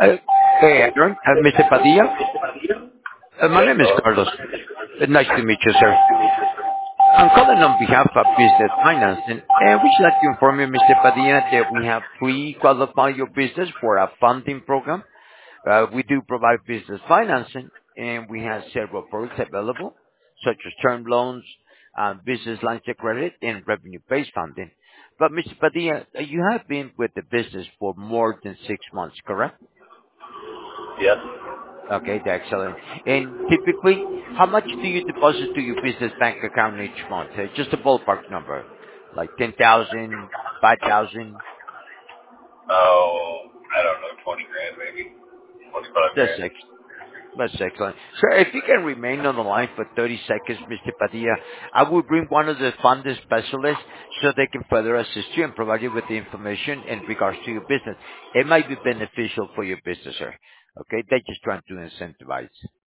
Uh, Hey, Adrian, Mr. Padilla. My Yes, name is hello? Carlos. Nice to meet you, sir. I'm calling on behalf of Business Financing, and we should like to inform you, Mr. Padilla, that we have pre-qualified your business for a funding program. We do provide business financing, and we have several products available, such as term loans, business lines of credit, and revenue-based funding. But Mr. Padilla, you have been with the business for more than 6 months, correct? Yes. Okay, that's excellent. And typically, how much do you deposit to your business bank account each month? Just a ballpark number, like 10,000, 5,000. Oh, I don't know, 20 grand maybe. 25 That's grand. ex- that's excellent. Sir, if you can remain on the line for 30 seconds, Mr. Padilla, I will bring one of the funding specialists so they can further assist you and provide you with the information in regards to your business. It might be beneficial for your business, sir. Okay, they're just trying to incentivize.